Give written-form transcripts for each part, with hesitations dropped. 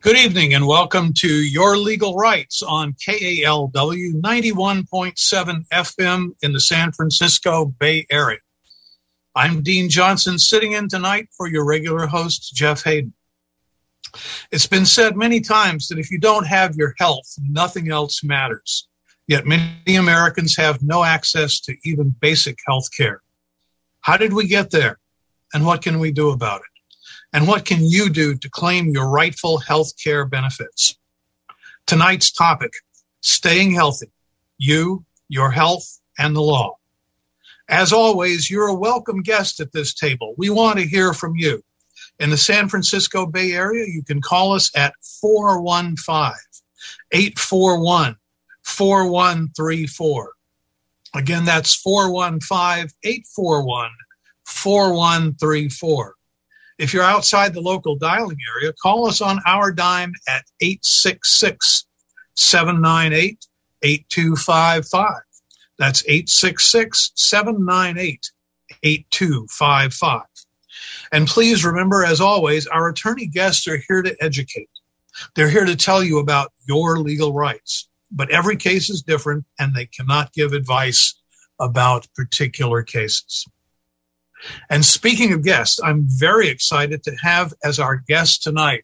Good evening and welcome to Your Legal Rights on KALW 91.7 FM in the San Francisco Bay Area. I'm Dean Johnson, sitting in tonight for your regular host, Jeff Hayden. It's been said many times that if you don't have your health, nothing else matters. Yet many Americans have no access to even basic health care. How did we get there? And what can we do about it? And what can you do to claim your rightful health care benefits? Tonight's topic, staying healthy, you, your health, and the law. As always, you're a welcome guest at this table. We want to hear from you. In the San Francisco Bay Area, you can call us at 415-841-4134. Again, that's 415-841-4134. If you're outside the local dialing area, call us on our dime at 866-798-8255. That's 866-798-8255. And please remember, as always, our attorney guests are here to educate. They're here to tell you about your legal rights. But every case is different, and they cannot give advice about particular cases. And speaking of guests, I'm very excited to have as our guest tonight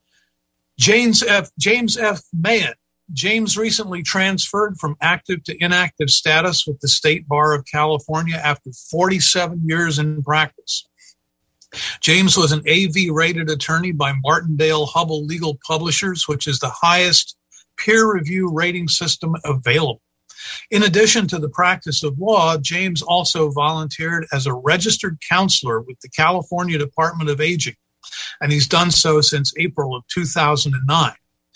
James F. Mahon. James recently transferred from active to inactive status with the State Bar of California after 47 years in practice. James was an AV-rated attorney by Martindale-Hubbell Legal Publishers, which is the highest peer review rating system available. In addition to the practice of law, James also volunteered as a registered counselor with the California Department of Aging, and he's done so since April of 2009.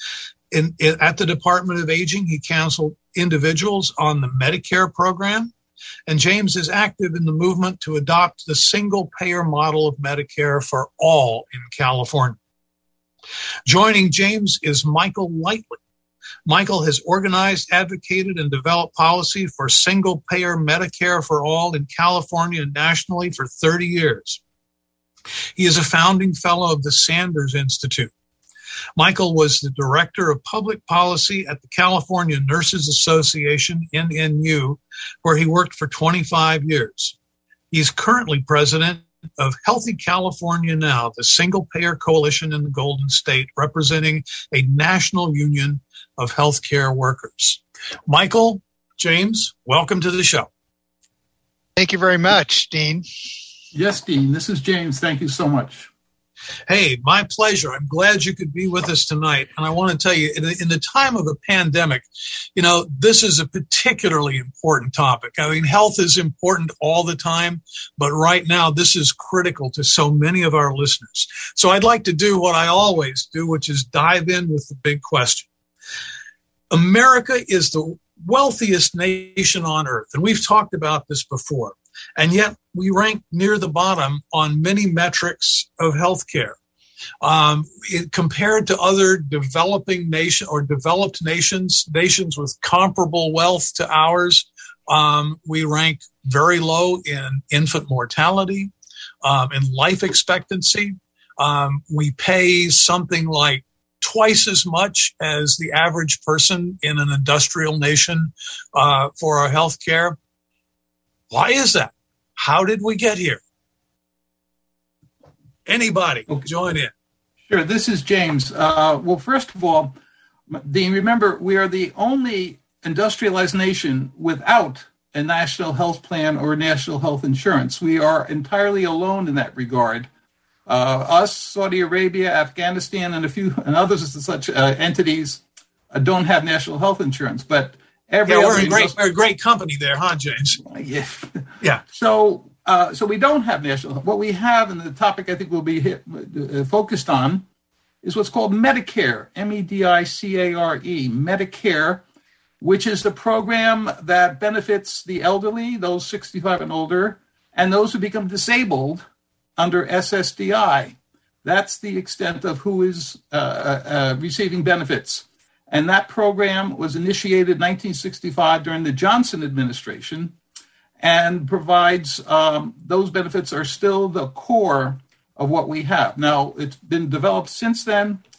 At the Department of Aging, he counseled individuals on the Medicare program, and James is active in the movement to adopt the single-payer model of Medicare for all in California. Joining James is Michael Lightly. Michael has organized, advocated, and developed policy for single-payer Medicare for all in California and nationally for 30 years. He is a founding fellow of the Sanders Institute. Michael was the director of public policy at the California Nurses Association, NNU, where he worked for 25 years. He's currently president of Healthy California Now, the single-payer coalition in the Golden State, representing a national union of healthcare workers. Michael, James, welcome to the show. Thank you very much, Dean. Yes, Dean. This is James. Thank you so much. Hey, my pleasure. I'm glad you could be with us tonight. And I want to tell you, in the time of a pandemic, this is a particularly important topic. I mean, health is important all the time, but right now this is critical to so many of our listeners. So I'd like to do what I always do, which is dive in with the big question. America is the wealthiest nation on earth, and we've talked about this before. And yet we rank near the bottom on many metrics of healthcare. Compared to other developing nation or developed nations with comparable wealth to ours, we rank very low in infant mortality, in life expectancy. We pay something like twice as much as the average person in an industrial nation for our health care. Why is that? How did we get here? Anybody join in. Sure, this is James. Well, first of all, Dean, remember, we are the only industrialized nation without a national health plan or national health insurance. We are entirely alone in that regard. Us, Saudi Arabia, Afghanistan, and others such entities don't have national health insurance. But we're a great company there, huh, James? Yeah. So we don't have national health. What we have, and the topic I think we'll be focused on, is what's called Medicare, Medicare, Medicare, which is the program that benefits the elderly, those 65 and older, and those who become disabled under SSDI. That's the extent of who is receiving benefits. And that program was initiated in 1965 during the Johnson administration and provides those benefits are still the core of what we have. Now, it's been developed since then,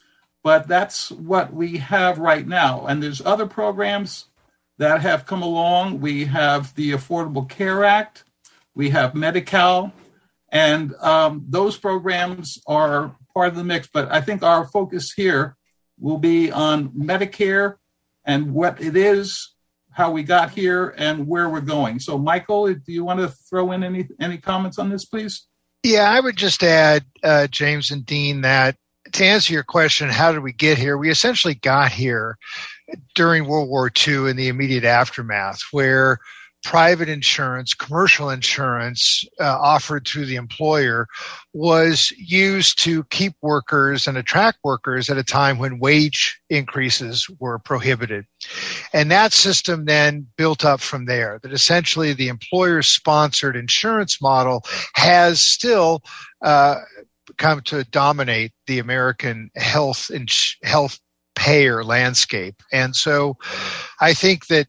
but that's what we have right now. And there's other programs that have come along. We have the Affordable Care Act. We have Medi-Cal. And those programs are part of the mix. But I think our focus here will be on Medicare and what it is, how we got here, and where we're going. So, Michael, do you want to throw in any comments on this, please? Yeah, I would just add, James and Dean, that to answer your question, how did we get here? We essentially got here during World War II in the immediate aftermath, where private insurance, commercial insurance offered through the employer was used to keep workers and attract workers at a time when wage increases were prohibited. And that system then built up from there, that essentially the employer-sponsored insurance model has still come to dominate the American health payer landscape. And so I think that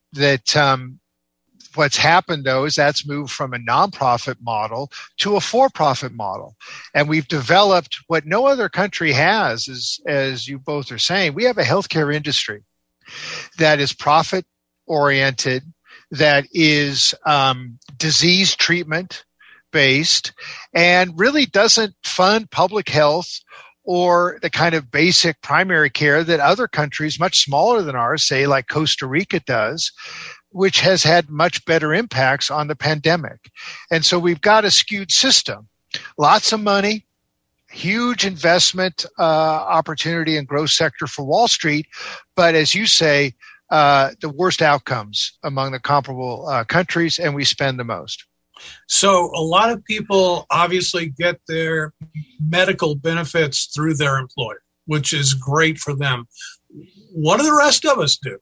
what's happened, though, is that's moved from a nonprofit model to a for-profit model. And we've developed what no other country has, as you both are saying. We have a healthcare industry that is profit-oriented, that is disease treatment-based, and really doesn't fund public health or the kind of basic primary care that other countries much smaller than ours, say like Costa Rica does, which has had much better impacts on the pandemic. And so we've got a skewed system. Lots of money, huge investment opportunity and growth sector for Wall Street, but as you say, the worst outcomes among the comparable countries, and we spend the most. So a lot of people obviously get their medical benefits through their employer, which is great for them. What do the rest of us do?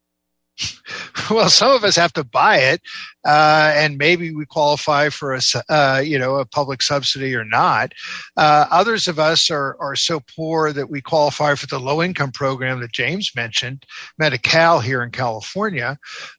Well, some of us have to buy it, and maybe we qualify for a public subsidy or not. Others of us are so poor that we qualify for the low-income program that James mentioned, Medi-Cal here in California,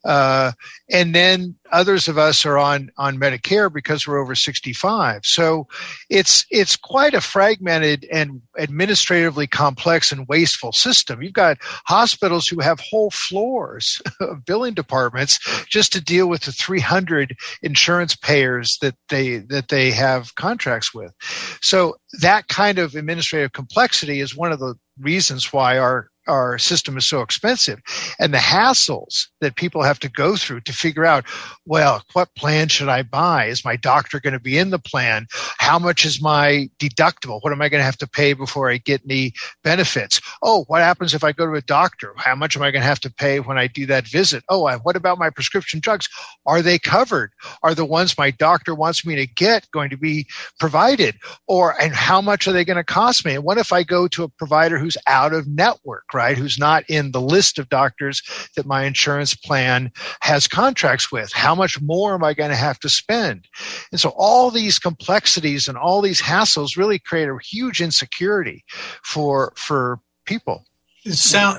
and then others of us are on Medicare because we're over 65. So it's quite a fragmented and administratively complex and wasteful system. You've got hospitals who have whole floors of billing departments just to deal with the 300 insurance payers that they have contracts with. So that kind of administrative complexity is one of the reasons why our system is so expensive, and the hassles that people have to go through to figure out, well, what plan should I buy? Is my doctor going to be in the plan? How much is my deductible? What am I going to have to pay before I get any benefits? Oh, what happens if I go to a doctor? How much am I going to have to pay when I do that visit? Oh, what about my prescription drugs? Are they covered? Are the ones my doctor wants me to get going to be provided? And how much are they going to cost me? And what if I go to a provider who's out of network, right? Who's not in the list of doctors that my insurance plan has contracts with? How much more am I going to have to spend? And so all these complexities and all these hassles really create a huge insecurity for people. It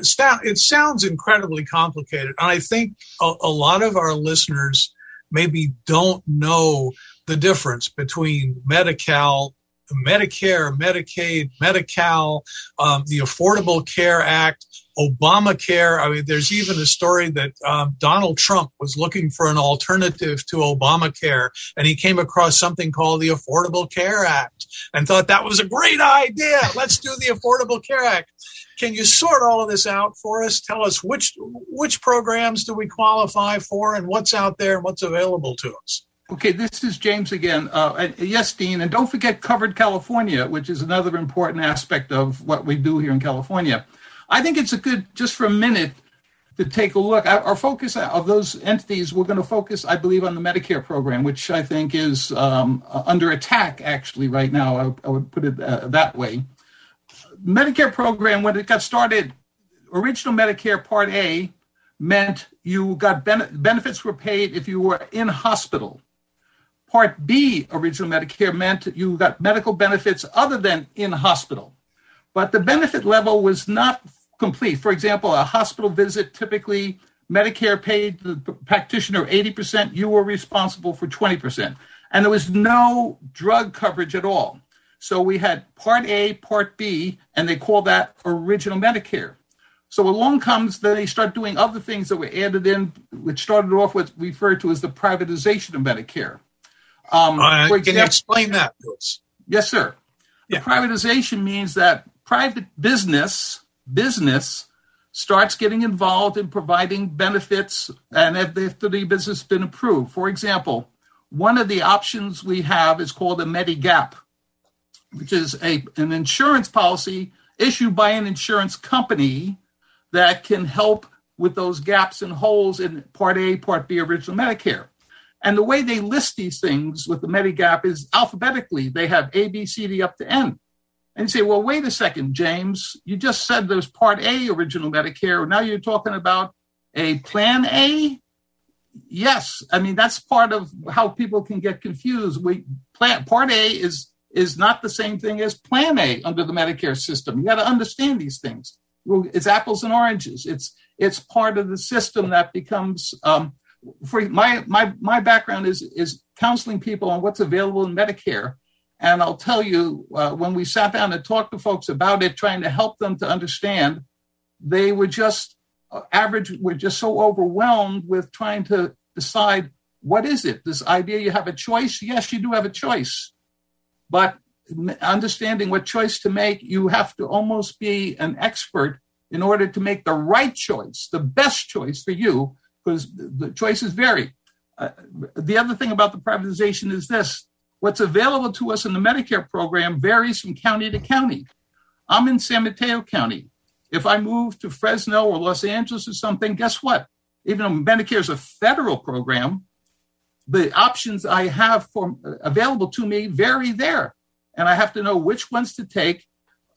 sounds incredibly complicated. And I think a lot of our listeners maybe don't know the difference between Medi-Cal, Medicare, Medicaid, Medi-Cal, the Affordable Care Act, Obamacare. I mean, there's even a story that Donald Trump was looking for an alternative to Obamacare, and he came across something called the Affordable Care Act and thought that was a great idea. Let's do the Affordable Care Act. Can you sort all of this out for us? Tell us which programs do we qualify for and what's out there and what's available to us? Okay, this is James again. Yes, Dean, and don't forget Covered California, which is another important aspect of what we do here in California. I think it's just for a minute, to take a look. Our focus of those entities, we're going to focus, I believe, on the Medicare program, which I think is under attack, actually, right now. I would put it that way. Medicare program, when it got started, original Medicare Part A meant you got benefits were paid if you were in hospital. Part B, original Medicare, meant you got medical benefits other than in hospital. But the benefit level was not complete. For example, a hospital visit, typically Medicare paid the practitioner 80%, you were responsible for 20%. And there was no drug coverage at all. So we had Part A, Part B, and they call that original Medicare. So along comes, then they start doing other things that were added in, which started off with referred to as the privatization of Medicare. For example, can you explain that to us? Yes, sir. Yeah. The privatization means that private business starts getting involved in providing benefits, and after the business has been approved. For example, one of the options we have is called a Medigap, which is an insurance policy issued by an insurance company that can help with those gaps and holes in Part A, Part B, original Medicare. And the way they list these things with the Medigap is alphabetically. They have A, B, C, D up to N. And you say, well, wait a second, James. You just said there's Part A, original Medicare. Now you're talking about a Plan A? Yes. I mean, that's part of how people can get confused. Part A is not the same thing as Plan A under the Medicare system. You got to understand these things. Well, it's apples and oranges. It's part of the system that becomes for my background is counseling people on what's available in Medicare. And I'll tell you, when we sat down and talked to folks about it, trying to help them to understand, they were just so overwhelmed with trying to decide, what is it? This idea you have a choice? Yes, you do have a choice. But understanding what choice to make, you have to almost be an expert in order to make the right choice, the best choice for you, because the choices vary. The other thing about the privatization is this. What's available to us in the Medicare program varies from county to county. I'm in San Mateo County. If I move to Fresno or Los Angeles or something, guess what? Even though Medicare is a federal program, the options I have available to me vary there. And I have to know which ones to take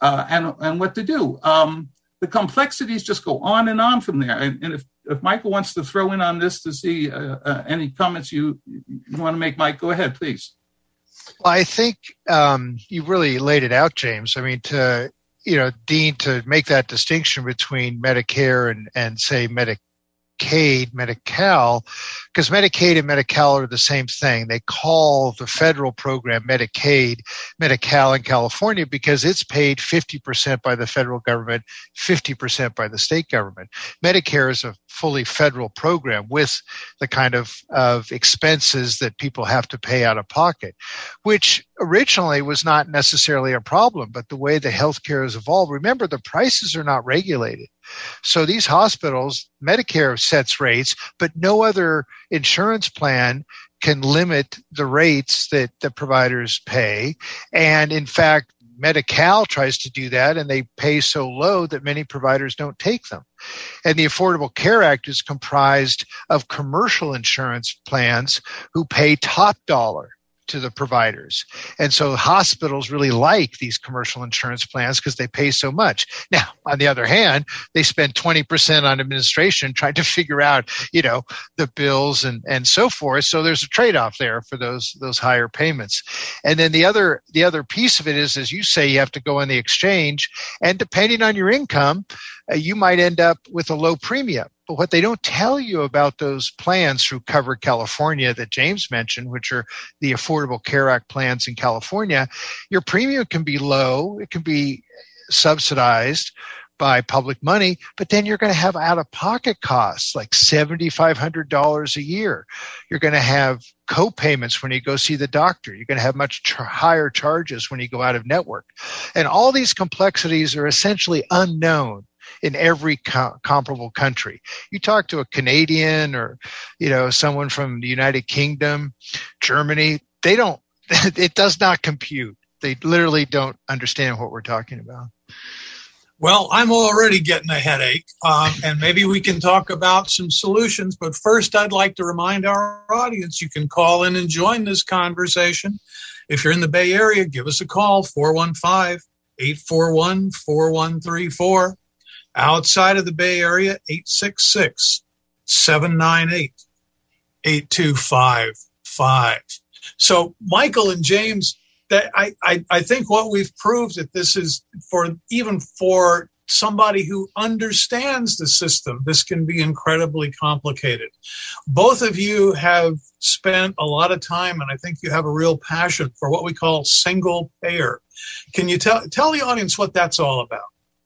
and what to do. The complexities just go on and on from there. And if Michael wants to throw in on this to see any comments you want to make, Mike, go ahead, please. Well, I think you really laid it out, James. I mean, Dean, to make that distinction between Medicare and say Medicaid, Medi-Cal, because Medicaid and Medi-Cal are the same thing. They call the federal program Medicaid, Medi-Cal in California because it's paid 50% by the federal government, 50% by the state government. Medicare is a fully federal program with the kind of expenses that people have to pay out of pocket, which originally was not necessarily a problem, but the way the healthcare has evolved, remember, the prices are not regulated. So these hospitals, Medicare sets rates, but no other insurance plan can limit the rates that the providers pay. And in fact, Medi-Cal tries to do that, and they pay so low that many providers don't take them. And the Affordable Care Act is comprised of commercial insurance plans who pay top dollar to the providers. And so hospitals really like these commercial insurance plans because they pay so much. Now, on the other hand, they spend 20% on administration trying to figure out, the bills and so forth. So there's a trade-off there for those higher payments. And then the other piece of it is, as you say, you have to go on the exchange, and depending on your income, you might end up with a low premium. But what they don't tell you about those plans through Cover California that James mentioned, which are the Affordable Care Act plans in California, your premium can be low. It can be subsidized by public money, but then you're going to have out-of-pocket costs like $7,500 a year. You're going to have co-payments when you go see the doctor. You're going to have much higher charges when you go out of network. And all these complexities are essentially unknown in every comparable country. You talk to a Canadian or, someone from the United Kingdom, Germany, it does not compute. They literally don't understand what we're talking about. Well, I'm already getting a headache, and maybe we can talk about some solutions. But first, I'd like to remind our audience, you can call in and join this conversation. If you're in the Bay Area, give us a call, 415-841-4134. Outside of the Bay Area, 866-798-8255. So, Michael and James, I think what we've proved that this is for somebody who understands the system, this can be incredibly complicated. Both of you have spent a lot of time, and I think you have a real passion for what we call single payer. Can you tell the audience what that's all about?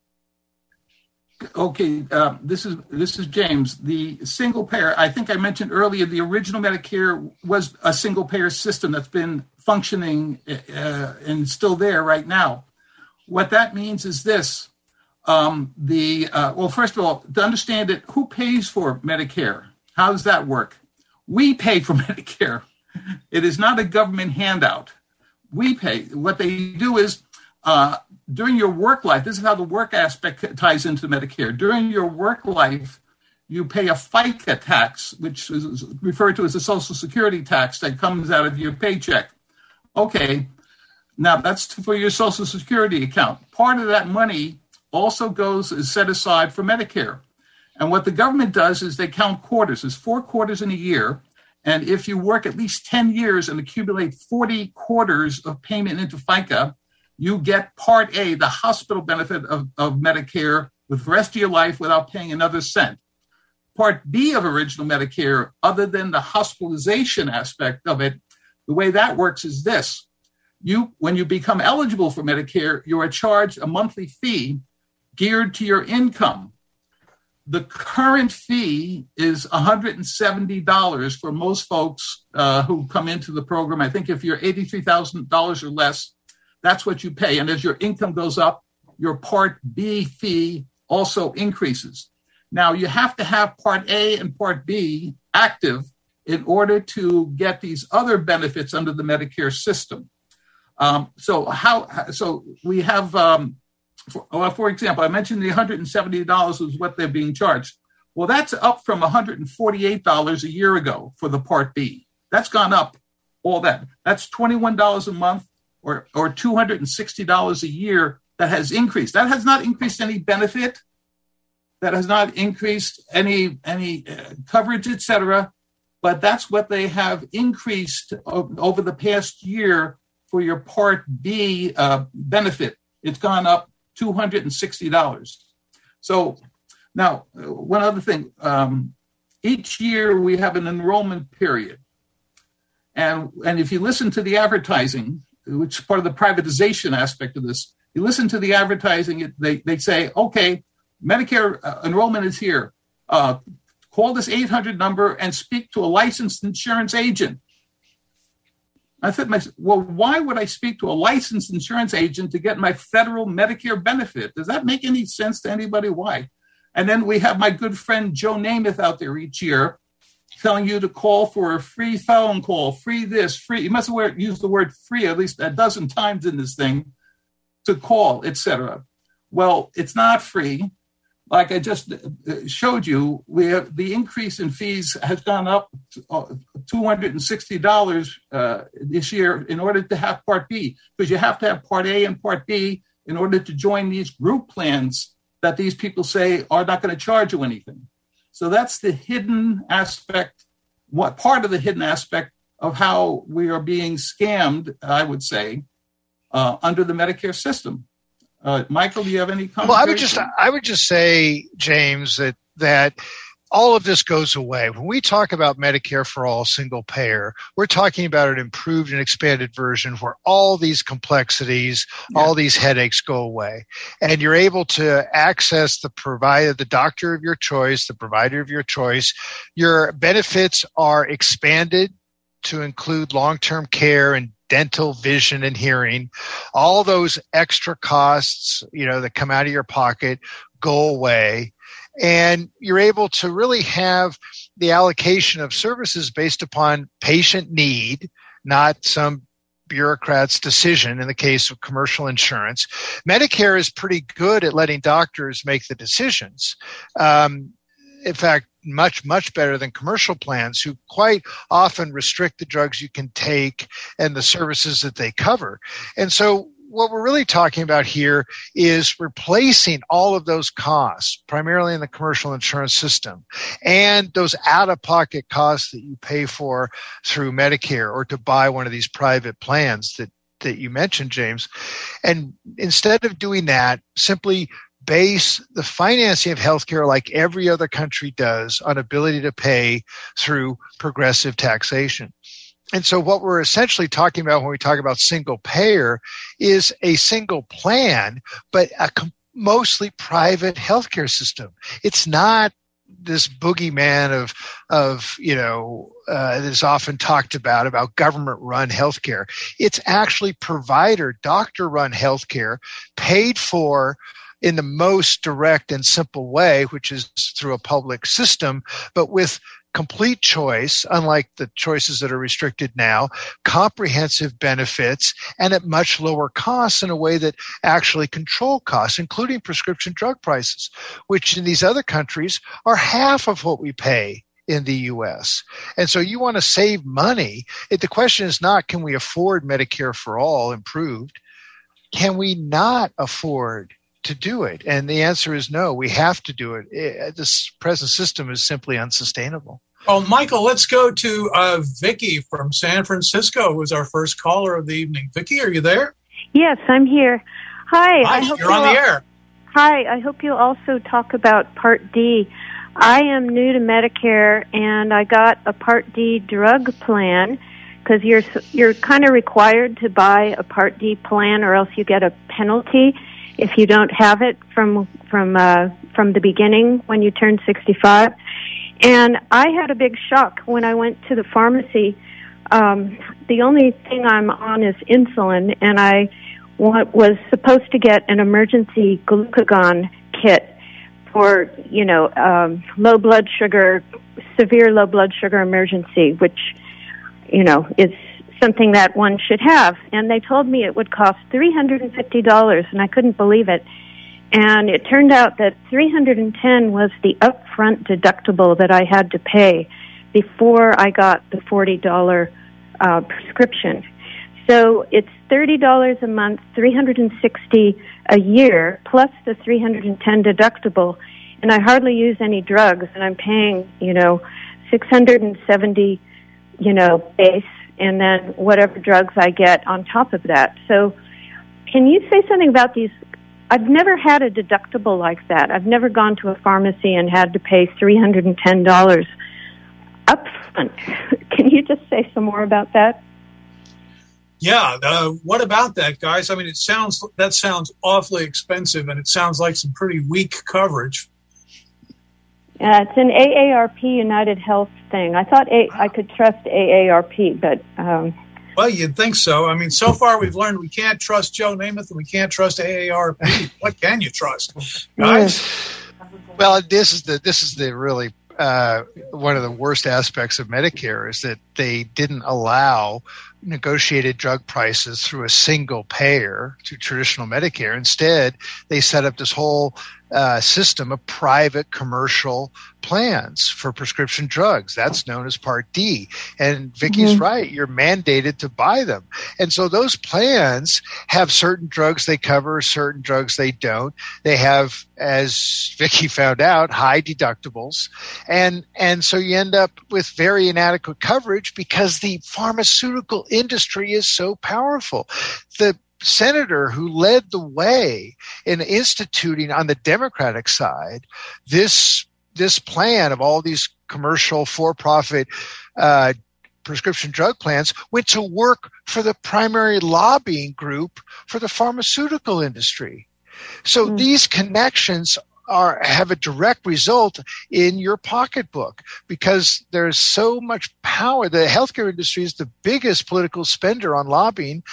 Okay, this is James. The single payer, I think I mentioned earlier, the original Medicare was a single payer system that's been functioning and still there right now. What that means is this. Well, first of all, to understand it, who pays for Medicare? How does that work? We pay for Medicare. It is not a government handout. We pay. What they do is, during your work life, this is how the work aspect ties into Medicare. During your work life, you pay a FICA tax, which is referred to as a Social Security tax that comes out of your paycheck. Okay, now that's for your Social Security account. Part of that money also is set aside for Medicare. And what the government does is they count quarters. There's 4 quarters in a year. And if you work at least 10 years and accumulate 40 quarters of payment into FICA, you get Part A, the hospital benefit of Medicare, with the rest of your life without paying another cent. Part B of original Medicare, other than the hospitalization aspect of it, the way that works is this. When you become eligible for Medicare, you are charged a monthly fee geared to your income. The current fee is $170 for most folks who come into the program. I think if you're $83,000 or less, that's what you pay. And as your income goes up, your Part B fee also increases. Now, you have to have Part A and Part B active in order to get these other benefits under the Medicare system. So we have, for example, I mentioned the $170 was what they're being charged. Well, that's up from $148 a year ago for the Part B. That's gone up all that. That's $21 a month or $260 a year that has increased. That has not increased any benefit. That has not increased any coverage, et cetera. But that's what they have increased over the past year for your Part B benefit. It's gone up $260. So now, one other thing. Each year we have an enrollment period. And if you listen to the advertising, which is part of the privatization aspect of this, you listen to the advertising, they say, okay, Medicare enrollment is here. Call this 800 number and speak to a licensed insurance agent. I said to myself, well, why would I speak to a licensed insurance agent to get my federal Medicare benefit? Does that make any sense to anybody? Why? And then we have my good friend Joe Namath out there each year telling you to call for a free phone call, free this, free. You must have used the word free at least a dozen times in this thing to call, et cetera. Well, it's not free. Like I just showed you, the increase in fees has gone up $260 this year in order to have Part B, because you have to have Part A and Part B in order to join these group plans that these people say are not going to charge you anything. So that's the hidden aspect, what part of the hidden aspect of how we are being scammed, I would say, under the Medicare system. Michael, do you have any comments? Well, I would just say, James, that all of this goes away. When we talk about Medicare for All single payer, we're talking about an improved and expanded version where all these complexities, all these headaches go away. And you're able to access the provider, the doctor of your choice, the provider of your choice. Your benefits are expanded to include long-term care and dental, vision, and hearing. All those extra costs, that come out of your pocket go away. And you're able to really have the allocation of services based upon patient need, not some bureaucrat's decision in the case of commercial insurance. Medicare is pretty good at letting doctors make the decisions. In fact, much, much better than commercial plans, who quite often restrict the drugs you can take and the services that they cover. And so what we're really talking about here is replacing all of those costs, primarily in the commercial insurance system, and those out-of-pocket costs that you pay for through Medicare or to buy one of these private plans that you mentioned, James. And instead of doing that, simply base the financing of healthcare like every other country does on ability to pay through progressive taxation. And so what we're essentially talking about when we talk about single payer is a single plan, but a mostly private healthcare system. It's not this boogeyman of that is often talked about government-run healthcare. It's actually provider, doctor-run healthcare paid for in the most direct and simple way, which is through a public system, but with complete choice, unlike the choices that are restricted now, comprehensive benefits, and at much lower costs in a way that actually control costs, including prescription drug prices, which in these other countries are half of what we pay in the U.S. And so you want to save money. The question is not, can we afford Medicare for all improved? Can we not afford to do it? And the answer is no, we have to do it. This present system is simply unsustainable. Oh, Michael, let's go to Vicki from San Francisco, who is our first caller of the evening. Vicki, are you there? Yes, I'm here. Hi. Hi, you're on the air. Hi, I hope you'll also talk about Part D. I am new to Medicare, and I got a Part D drug plan because you're kind of required to buy a Part D plan, or else you get a penalty if you don't have it from the beginning when you turn 65. And I had a big shock when I went to the pharmacy. The only thing I'm on is insulin, and I was supposed to get an emergency glucagon kit for, low blood sugar, severe low blood sugar emergency, which, is something that one should have. And they told me it would cost $350, and I couldn't believe it. And it turned out that $310 was the upfront deductible that I had to pay before I got the $40 prescription. So it's $30 a month, $360 a year, plus the $310 deductible. And I hardly use any drugs, and I'm paying, $670, base, and then whatever drugs I get on top of that. So can you say something about these? I've never had a deductible like that. I've never gone to a pharmacy and had to pay $310 up front. Can you just say some more about that? Yeah. What about that, guys? I mean, that sounds awfully expensive, and it sounds like some pretty weak coverage. It's an AARP United Health thing. I thought I could trust AARP, but... Well, you'd think so. I mean, so far we've learned we can't trust Joe Namath and we can't trust AARP. What can you trust, guys? Well, this is the really one of the worst aspects of Medicare is that they didn't allow negotiated drug prices through a single payer to traditional Medicare. Instead, they set up this whole system of private commercial plans for prescription drugs. That's known as Part D. And Vicki's right. You're mandated to buy them. And so those plans have certain drugs they cover, certain drugs they don't. They have, as Vicki found out, high deductibles. And so you end up with very inadequate coverage because the pharmaceutical industry is so powerful. The senator who led the way in instituting on the Democratic side this plan of all these commercial for-profit prescription drug plans went to work for the primary lobbying group for the pharmaceutical industry. So these connections have a direct result in your pocketbook because there's so much power. The healthcare industry is the biggest political spender on lobbying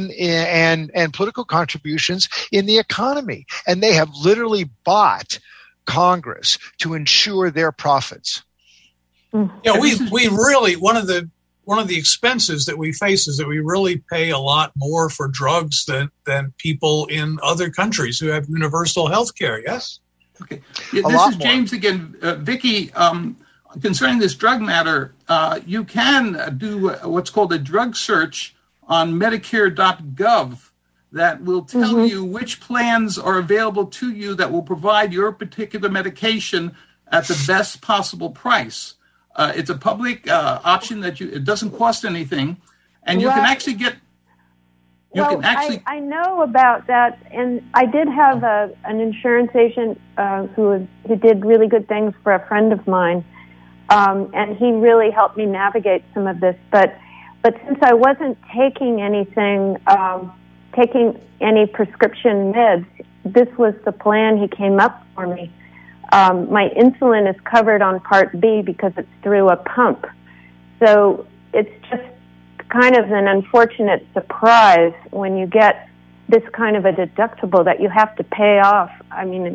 and political contributions in the economy. And they have literally bought Congress to ensure their profits. Yeah, we really, one of the expenses that we face is that we really pay a lot more for drugs than people in other countries who have universal health care. Yes? Okay. Yeah, this is James again. Vicki, concerning this drug matter, you can do what's called a drug search on Medicare.gov that will tell you which plans are available to you that will provide your particular medication at the best possible price. It's a public option that it doesn't cost anything, and you can actually get. You can actually. I know about that, and I did have an insurance agent who did really good things for a friend of mine, and he really helped me navigate some of this. But since I wasn't taking anything, taking any prescription meds, this was the plan he came up for me. My insulin is covered on Part B because it's through a pump, so it's just kind of an unfortunate surprise when you get this kind of a deductible that you have to pay off. I mean,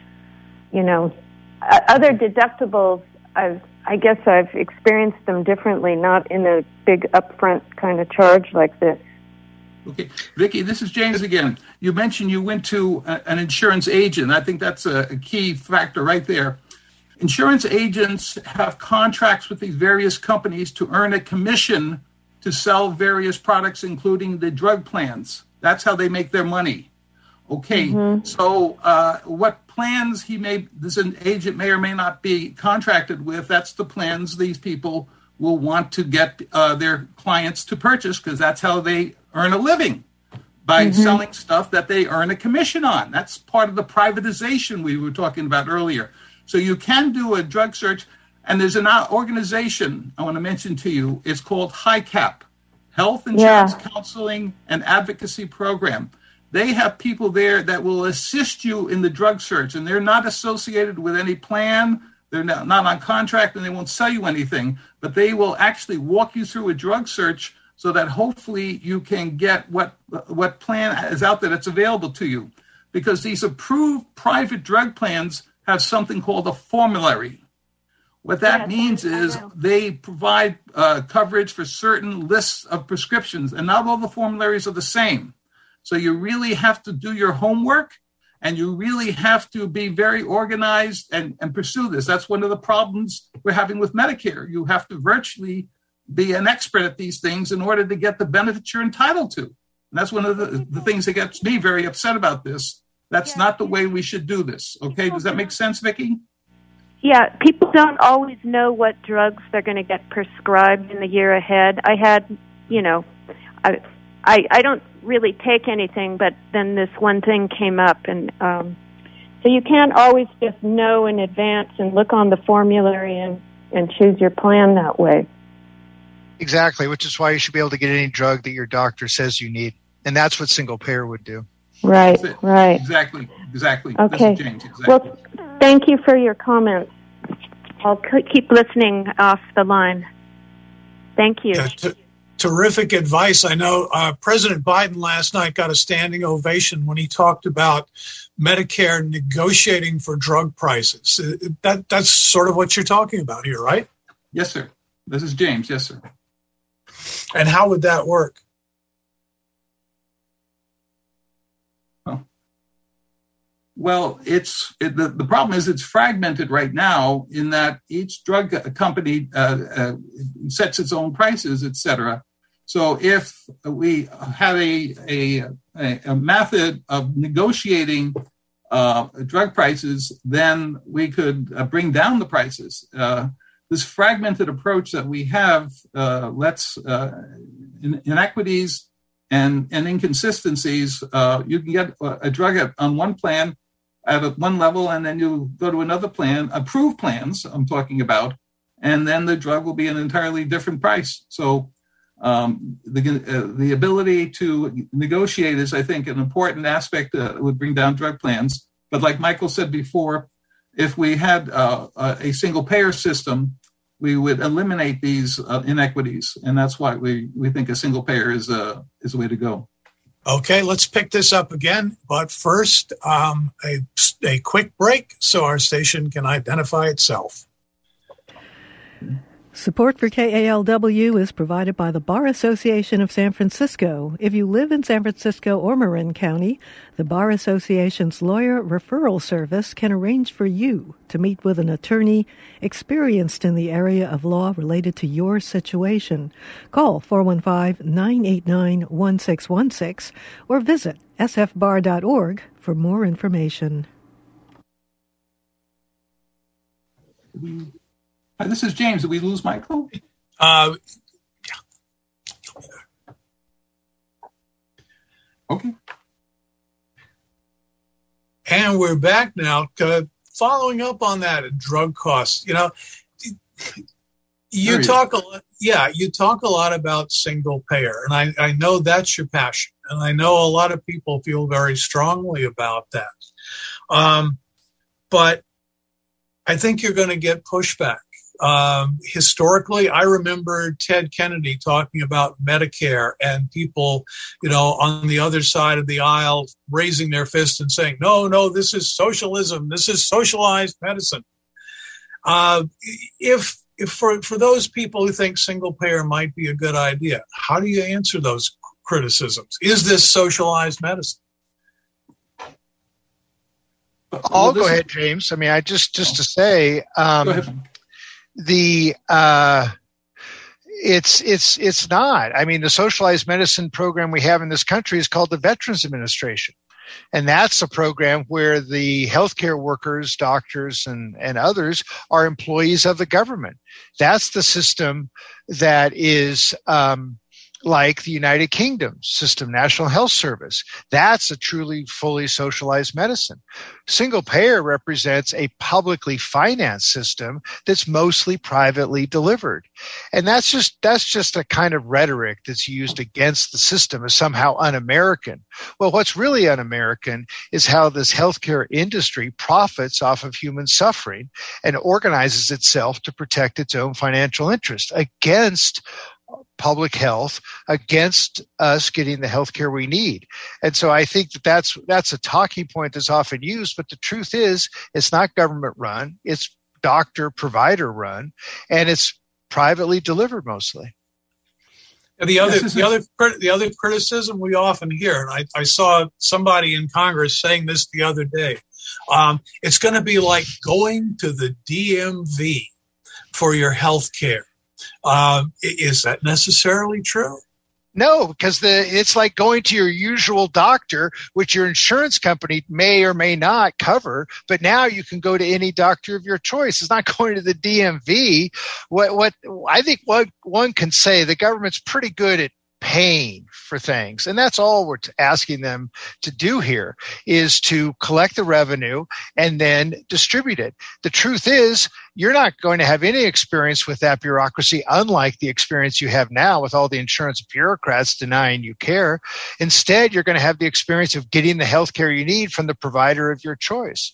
other deductibles, I guess I've experienced them differently, not in a big upfront kind of charge like this. Okay. Vicki, this is James again. You mentioned you went to an insurance agent. I think that's a key factor right there. Insurance agents have contracts with these various companies to earn a commission to sell various products, including the drug plans. That's how they make their money. Okay, so what plans this agent may or may not be contracted with, that's the plans these people will want to get their clients to purchase, because that's how they earn a living, by selling stuff that they earn a commission on. That's part of the privatization we were talking about earlier. So you can do a drug search. And there's an organization I want to mention to you. It's called HICAP, Health Insurance Counseling and Advocacy Program. They have people there that will assist you in the drug search, and they're not associated with any plan. They're not on contract, and they won't sell you anything, but they will actually walk you through a drug search so that hopefully you can get what plan is out there that's available to you. Because these approved private drug plans have something called a formulary. What that means is they provide coverage for certain lists of prescriptions, and not all the formularies are the same. So you really have to do your homework, and you really have to be very organized and pursue this. That's one of the problems we're having with Medicare. You have to virtually be an expert at these things in order to get the benefits you're entitled to. And that's one of the things that gets me very upset about this. That's not the way we should do this. Okay, does that make sense, Vicki? Yeah, people don't always know what drugs they're going to get prescribed in the year ahead. I had, I don't really take anything, but then this one thing came up, and so you can't always just know in advance and look on the formulary and choose your plan that way. Exactly, which is why you should be able to get any drug that your doctor says you need, and that's what single payer would do. Right. Exactly. Okay. This is James, exactly. Well, thank you for your comments. I'll keep listening off the line. Thank you. Terrific advice. I know President Biden last night got a standing ovation when he talked about Medicare negotiating for drug prices. That's sort of what you're talking about here, right? Yes, sir. This is James. Yes, sir. And how would that work? Well, the problem is it's fragmented right now in that each drug company sets its own prices, et cetera. So if we have a method of negotiating drug prices, then we could bring down the prices. This fragmented approach that we have lets inequities and inconsistencies. You can get a drug on one plan at one level, and then you go to another plan, approved plans I'm talking about, and then the drug will be an entirely different price. So the ability to negotiate is, I think, an important aspect that would bring down drug plans. But like Michael said before, if we had a single payer system, we would eliminate these inequities, and that's why we think a single payer is a way to go. Okay, let's pick this up again. But first, a quick break so our station can identify itself. Support for KALW is provided by the Bar Association of San Francisco. If you live in San Francisco or Marin County, the Bar Association's lawyer referral service can arrange for you to meet with an attorney experienced in the area of law related to your situation. Call 415-989-1616 or visit sfbar.org for more information. This is James. Did we lose Michael? Okay. And we're back now. Following up on that, drug costs. You talk a lot. Yeah, you talk a lot about single payer, and I know that's your passion, and I know a lot of people feel very strongly about that. But I think you're going to get pushback. Historically, I remember Ted Kennedy talking about Medicare and people, on the other side of the aisle raising their fist and saying, no, this is socialism. This is socialized medicine. If for those people who think single payer might be a good idea, how do you answer those criticisms? Is this socialized medicine? I'll go ahead, James. I mean, just to say, it's not. I mean, the socialized medicine program we have in this country is called the Veterans Administration. And that's a program where the healthcare workers, doctors, and others are employees of the government. That's the system that is like the United Kingdom system, National Health Service. That's a truly fully socialized medicine. Single payer represents a publicly financed system that's mostly privately delivered. And that's just a kind of rhetoric that's used against the system as somehow un-American. Well, what's really un-American is how this healthcare industry profits off of human suffering and organizes itself to protect its own financial interest against public health, against us getting the health care we need. And so I think that's a talking point that's often used, but the truth is it's not government run, it's doctor provider run, and it's privately delivered mostly. And the other criticism we often hear, and I saw somebody in Congress saying this the other day, it's going to be like going to the DMV for your health care. Is that necessarily true? No, because it's like going to your usual doctor, which your insurance company may or may not cover, but now you can go to any doctor of your choice. It's not going to the DMV. What I think one can say, the government's pretty good at paying for things. And that's all we're asking them to do here, is to collect the revenue and then distribute it. The truth is, you're not going to have any experience with that bureaucracy, unlike the experience you have now with all the insurance bureaucrats denying you care. Instead, you're going to have the experience of getting the health care you need from the provider of your choice.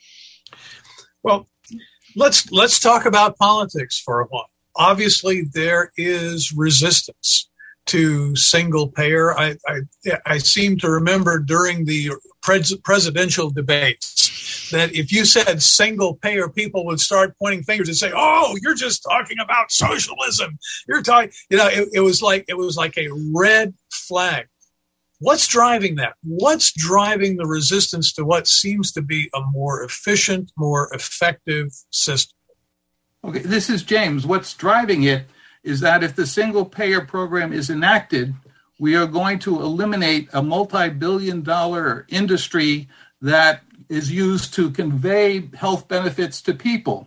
Well, let's talk about politics for a while. Obviously, there is resistance to single payer. I seem to remember during the presidential debates that if you said single payer, people would start pointing fingers and say, "Oh, you're just talking about socialism. You're talking." It was like a red flag. What's driving that? What's driving the resistance to what seems to be a more efficient, more effective system? Okay, this is James. What's driving it is that if the single-payer program is enacted, we are going to eliminate a multi-billion-dollar industry that is used to convey health benefits to people.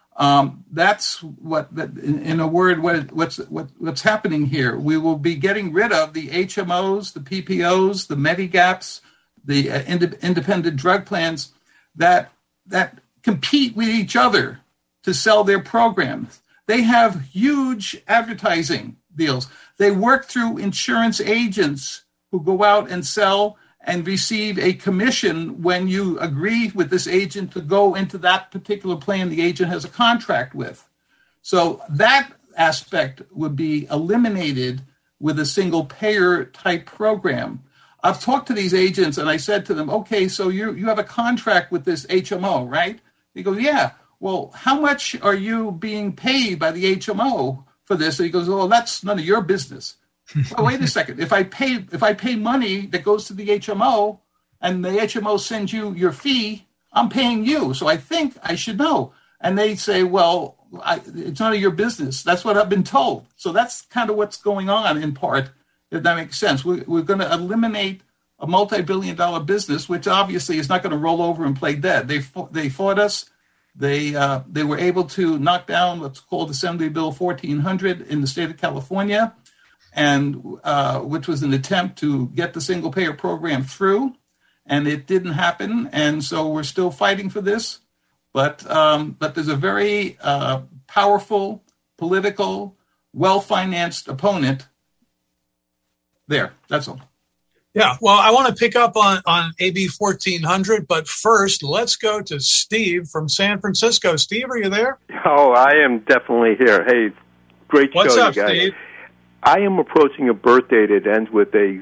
That's in a word, what's happening here. We will be getting rid of the HMOs, the PPOs, the Medigaps, the independent drug plans that compete with each other to sell their programs. They have huge advertising deals. They work through insurance agents who go out and sell and receive a commission when you agree with this agent to go into that particular plan the agent has a contract with. So that aspect would be eliminated with a single payer type program. I've talked to these agents and I said to them, okay, so you have a contract with this HMO, right? They go, yeah. Well, how much are you being paid by the HMO for this? And he goes, well, that's none of your business. Well, wait a second. If I pay money that goes to the HMO and the HMO sends you your fee, I'm paying you. So I think I should know. And they say, well, it's none of your business. That's what I've been told. So that's kind of what's going on in part, if that makes sense. We're going to eliminate a multi-billion-dollar business, which obviously is not going to roll over and play dead. They fought us. They were able to knock down what's called Assembly Bill 1400 in the state of California. and which was an attempt to get the single payer program through, and it didn't happen, and so we're still fighting for this. But there's a very powerful, political, well-financed opponent there. That's all. Yeah, well, I want to pick up on AB 1400, but first, let's go to Steve from San Francisco. Steve, are you there? Oh, I am definitely here. Hey, great show, What's up, you guys. Steve? I am approaching a birthday that ends with a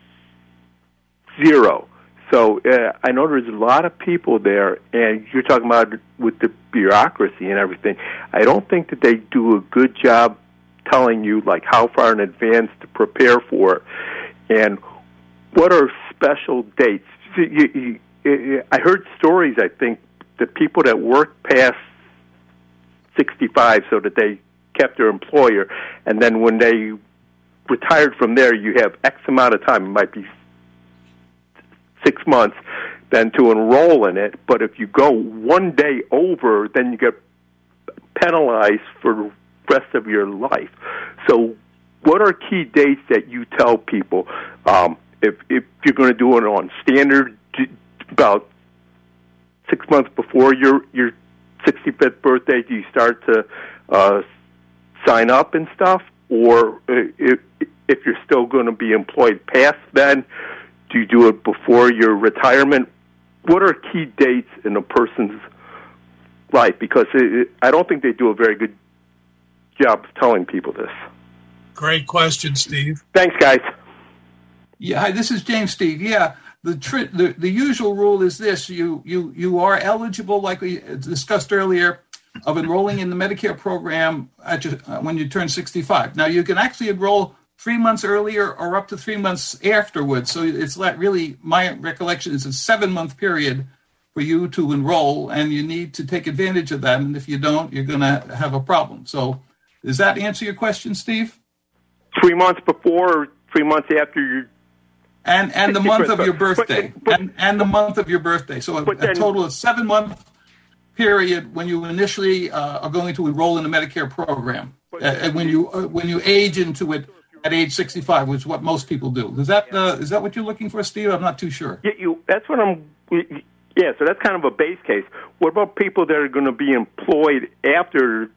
0. So I know there's a lot of people there, and you're talking about with the bureaucracy and everything. I don't think that they do a good job telling you, like, how far in advance to prepare for it. And what are special dates? I heard stories, I think, that people that work past 65 so that they kept their employer, and then when they retired from there, you have X amount of time. It might be 6 months then to enroll in it. But if you go one day over, then you get penalized for the rest of your life. So what are key dates that you tell people? If you're going to do it on standard, about 6 months before your 65th birthday, do you start to sign up and stuff? Or if you're still going to be employed past then, do you do it before your retirement? What are key dates in a person's life? Because I don't think they do a very good job of telling people this. Great question, Steve. Thanks, guys. Yeah, hi, this is James, Steve. Yeah, the usual rule is this: you are eligible, like we discussed earlier, of enrolling in the Medicare program when you turn 65. Now, you can actually enroll 3 months earlier or up to 3 months afterwards. So it's like, really, my recollection is a 7-month period for you to enroll, and you need to take advantage of that. And if you don't, you're going to have a problem. So does that answer your question, Steve? 3 months before or 3 months after you. And the month of your birthday. And the month of your birthday. So a total of 7-month period when you initially are going to enroll in the Medicare program. When you age into it at age 65, which is what most people do. Is that what you're looking for, Steve? I'm not too sure. That's what I'm. Yeah, so that's kind of a base case. What about people that are going to be employed after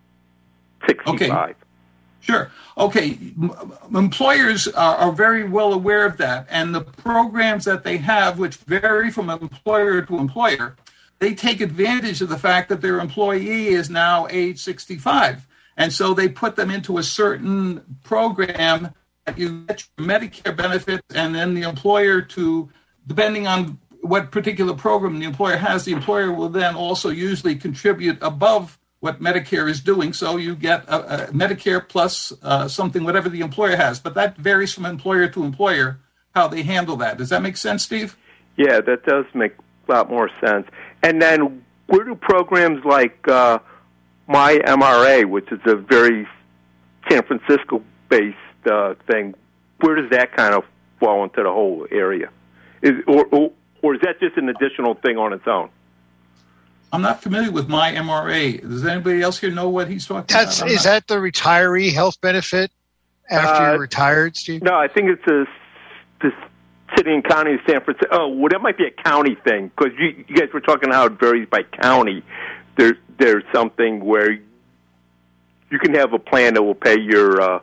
65? Okay. Sure. Okay. Employers are very well aware of that, and the programs that they have, which vary from employer to employer, they take advantage of the fact that their employee is now age 65. And so they put them into a certain program that you get your Medicare benefits, and then the employer, depending on what particular program the employer has, the employer will then also usually contribute above what Medicare is doing. So you get a Medicare plus something, whatever the employer has. But that varies from employer to employer, how they handle that. Does that make sense, Steve? Yeah, that does make a lot more sense. And then where do programs like My MRA, which is a very San Francisco-based thing, where does that kind of fall into the whole area? Or is that just an additional thing on its own? I'm not familiar with My MRA. Does anybody else here know what he's talking about? Is that the retiree health benefit after you're retired, Steve? No, I think it's the city and county of San Francisco. Oh, well, that might be a county thing, because you guys were talking how it varies by county. There's something where you can have a plan that will pay your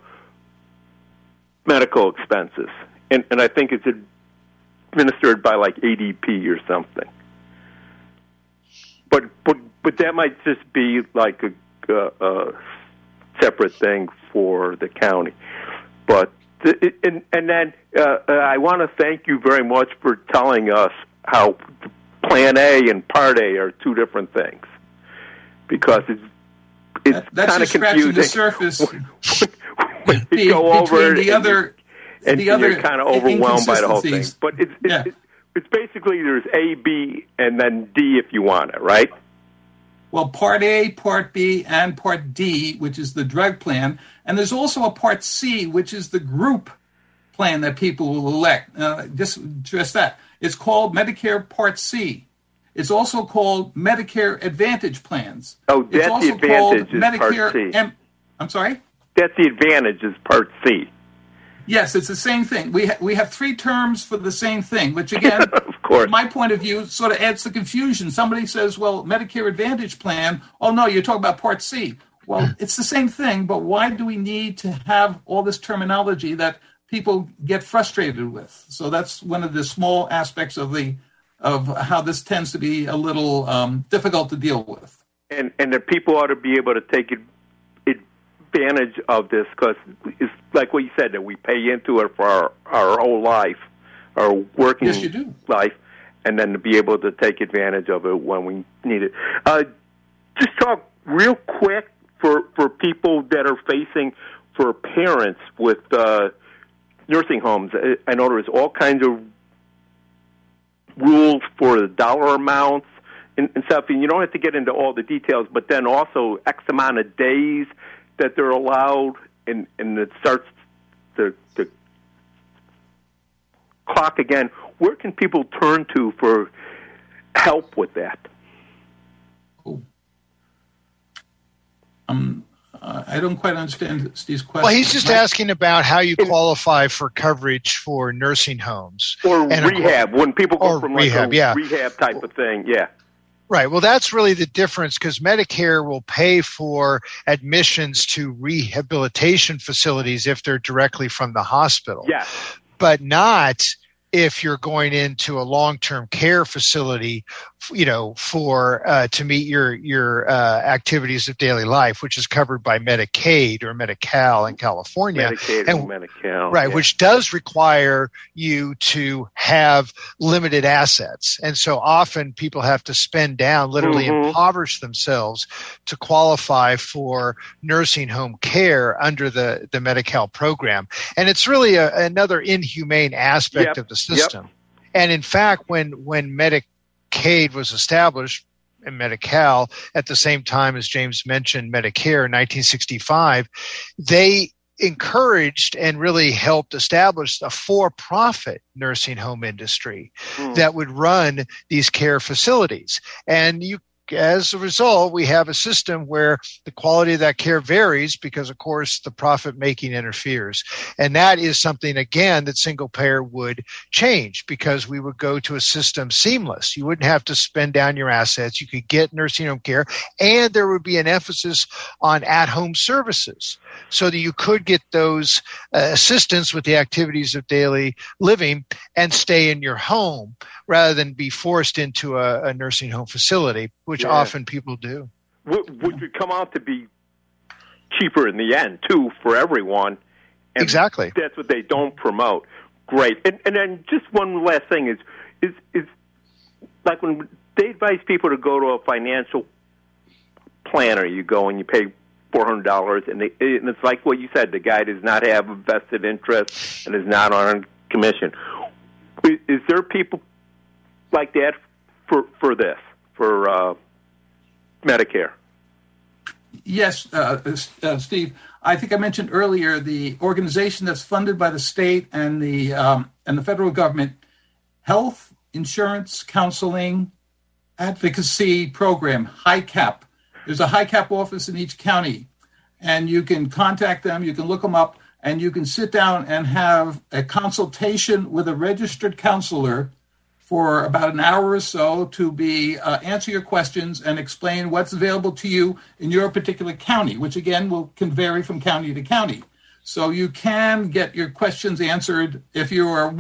medical expenses, and I think it's administered by like ADP or something. But that might just be like a separate thing for the county. But and then I want to thank you very much for telling us how Plan A and Part A are two different things, because it's kind of confusing. The surface. when you go over the other, you're kind of overwhelmed by the whole thing. But it's basically there's A, B, and then D if you want it, right? Well, Part A, Part B, and Part D, which is the drug plan. And there's also a Part C, which is the group plan that people will elect. Just that. It's called Medicare Part C. It's also called Medicare Advantage plans. Oh, that's the Advantage is Part C. I'm sorry? That's the Advantage is Part C. Yes, it's the same thing. We have three terms for the same thing, which again, of course, from my point of view, sort of adds to confusion. Somebody says, well, Medicare Advantage plan. Oh, no, you're talking about Part C. Well, it's the same thing, but why do we need to have all this terminology that people get frustrated with? So that's one of the small aspects of how this tends to be a little difficult to deal with. And the people ought to be able to take advantage of this, because it's like what you said, that we pay into it for our whole life, our working life, and then to be able to take advantage of it when we need it. Just talk real quick for people that are facing, for parents with nursing homes. I know there's all kinds of rules for the dollar amounts and stuff, and you don't have to get into all the details, but then also X amount of days that they're allowed, and it starts the clock again. Where can people turn to for help with that? I don't quite understand Steve's question. Well, he's just asking about how you qualify for coverage for nursing homes. Or rehab, when people go from rehab, rehab type of thing, yeah. Right. Well, that's really the difference, because Medicare will pay for admissions to rehabilitation facilities if they're directly from the hospital. Yeah. But not if you're going into a long-term care facility, for to meet your activities of daily life, which is covered by Medicaid or Medi-Cal in California. Medicaid and Medi-Cal. Right, yeah. Which does require you to have limited assets. And so often people have to spend down, literally impoverish themselves to qualify for nursing home care under the Medi-Cal program. And it's really another inhumane aspect of the system. Yep. And in fact, when Medicaid was established and Medi-Cal at the same time as James mentioned Medicare in 1965, they encouraged and really helped establish a for-profit nursing home industry that would run these care facilities. And as a result, we have a system where the quality of that care varies because, of course, the profit-making interferes. And that is something, again, that single-payer would change, because we would go to a system seamless. You wouldn't have to spend down your assets. You could get nursing home care, and there would be an emphasis on at-home services so that you could get those assistance with the activities of daily living and stay in your home rather than be forced into a nursing home facility, which often people do. Would come out to be cheaper in the end, too, for everyone. And exactly. That's what they don't promote. Great. And then just one last thing is like when they advise people to go to a financial planner, you go and you pay $400, and it's like what you said, the guy does not have a vested interest and is not on commission. Is there people like that for this, for Medicare? Yes, Steve. I think I mentioned earlier the organization that's funded by the state and the federal government, Health Insurance Counseling Advocacy Program, HICAP. There's a HICAP office in each county, and you can contact them, you can look them up, and you can sit down and have a consultation with a registered counselor for about an hour or so to answer your questions and explain what's available to you in your particular county, which again can vary from county to county. So you can get your questions answered if you are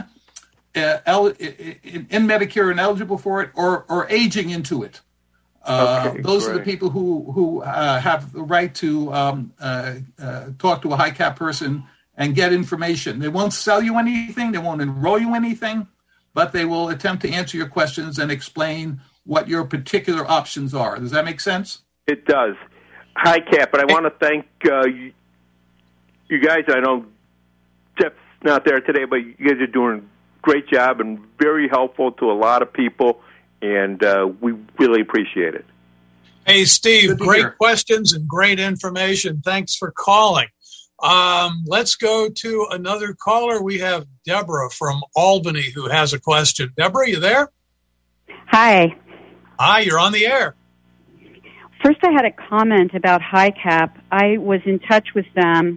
in Medicare and eligible for it, or aging into it. Those are the people who have the right to talk to a HICAP person and get information. They won't sell you anything. They won't enroll you anything, but they will attempt to answer your questions and explain what your particular options are. Does that make sense? It does. HICAP, but I want to thank you guys. I know Jeff's not there today, but you guys are doing a great job and very helpful to a lot of people, and we really appreciate it. Hey, Steve, great questions and great information. Thanks for calling. Let's go to another caller. We have Deborah from Albany who has a question. Deborah, you there? Hi. Hi, you're on the air. First, I had a comment about HICAP. I was in touch with them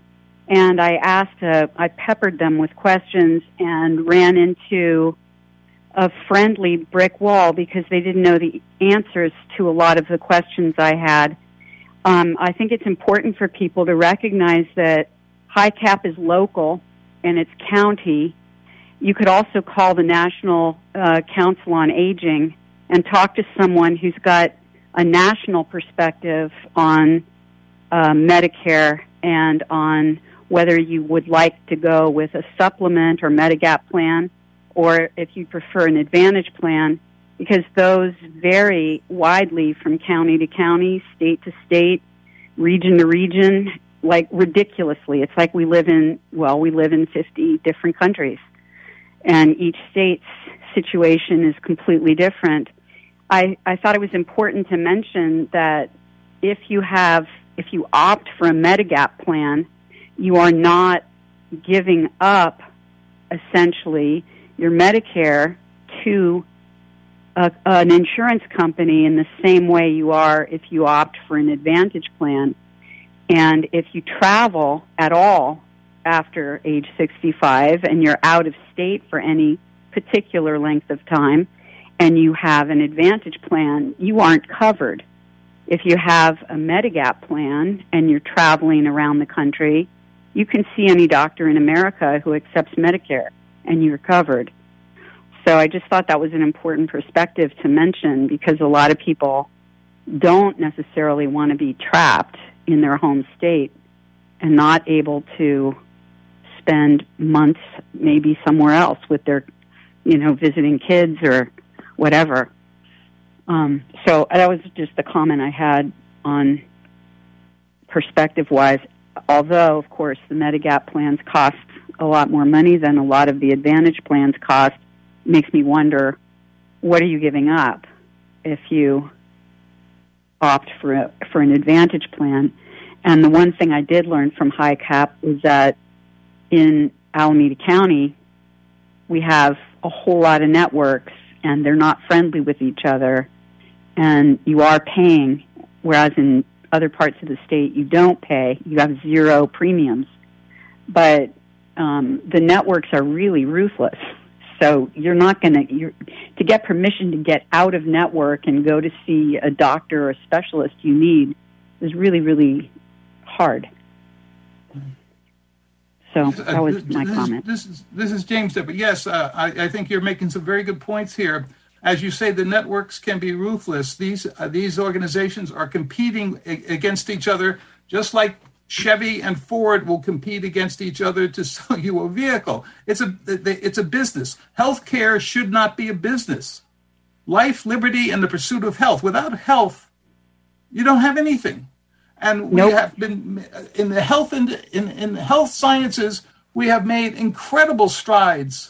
And I peppered them with questions and ran into a friendly brick wall because they didn't know the answers to a lot of the questions I had. I think it's important for people to recognize that HICAP is local and it's county. You could also call the National Council on Aging and talk to someone who's got a national perspective on Medicare and on whether you would like to go with a supplement or Medigap plan, or if you prefer an Advantage plan, because those vary widely from county to county, state to state, region to region, like ridiculously. It's like we live in 50 different countries, and each state's situation is completely different. I thought it was important to mention that if you opt for a Medigap plan, you are not giving up, essentially, your Medicare to an insurance company in the same way you are if you opt for an Advantage plan. And if you travel at all after age 65 and you're out of state for any particular length of time and you have an Advantage plan, you aren't covered. If you have a Medigap plan and you're traveling around the country, you can see any doctor in America who accepts Medicare, and you're covered. So I just thought that was an important perspective to mention because a lot of people don't necessarily want to be trapped in their home state and not able to spend months maybe somewhere else with their, visiting kids or whatever. So that was just the comment I had on perspective-wise. Although, of course, the Medigap plans cost a lot more money than a lot of the Advantage plans cost, it makes me wonder, what are you giving up if you opt for an Advantage plan? And the one thing I did learn from HICAP is that in Alameda County, we have a whole lot of networks, and they're not friendly with each other, and you are paying, whereas in other parts of the state you don't pay. You have zero premiums. But the networks are really ruthless. So you're not going to get permission to get out of network and go to see a doctor or a specialist you need is really, really hard. So that was my comment. This is James there. But yes, I think you're making some very good points here. As you say, the networks can be ruthless. These organizations are competing against each other, just like Chevy and Ford will compete against each other to sell you a vehicle. It's a business. Healthcare should not be a business. Life, liberty, and the pursuit of health. Without health, you don't have anything. And we have been in the health in health sciences. We have made incredible strides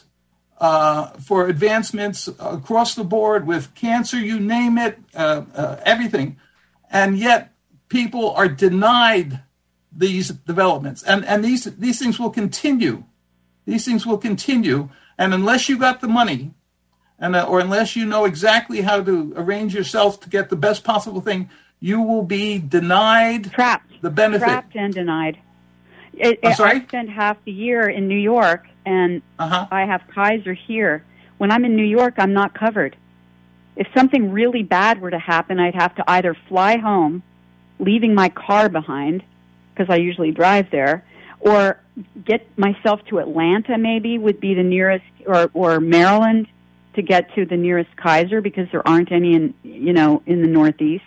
for advancements across the board with cancer, you name it, everything. And yet people are denied these developments. And these things will continue. These things will continue. And unless you got the money, or unless you know exactly how to arrange yourself to get the best possible thing, you will be denied the benefit. Trapped and denied. I'm sorry? I spend half the year in New York, and I have Kaiser here. When I'm in New York, I'm not covered. If something really bad were to happen, I'd have to either fly home, leaving my car behind, because I usually drive there, or get myself to Atlanta maybe would be the nearest, or Maryland to get to the nearest Kaiser, because there aren't any in the Northeast.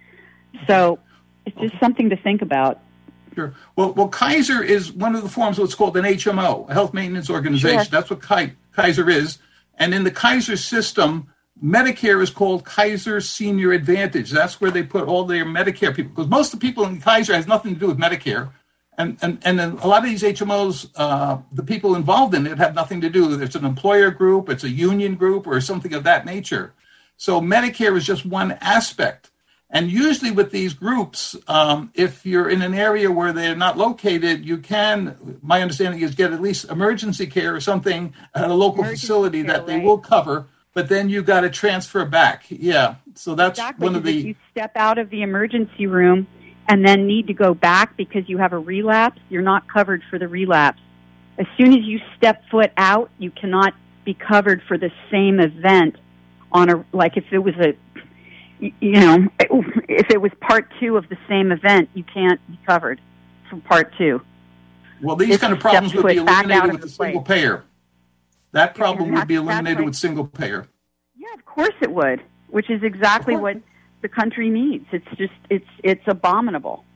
So it's just something to think about. Sure. Well, Kaiser is one of the forms of what's called an HMO, a health maintenance organization. Sure. That's what Kaiser is. And in the Kaiser system, Medicare is called Kaiser Senior Advantage. That's where they put all their Medicare people, because most of the people in Kaiser has nothing to do with Medicare. And then a lot of these HMOs, the people involved in it have nothing to do. It's an employer group, it's a union group, or something of that nature. So Medicare is just one aspect. And usually with these groups, if you're in an area where they're not located, you can, my understanding is, get at least emergency care or something at a local facility that they will cover, but then you got to transfer back. Yeah, so that's exactly, one of the... If you step out of the emergency room and then need to go back because you have a relapse, you're not covered for the relapse. As soon as you step foot out, you cannot be covered for the same event like if it was if it was part 2 of the same event, you can't be covered for part 2. Well, these kind of problems would be eliminated with a single payer. That problem would be eliminated with single payer. Yeah, of course it would, which is exactly what the country needs. It's abominable.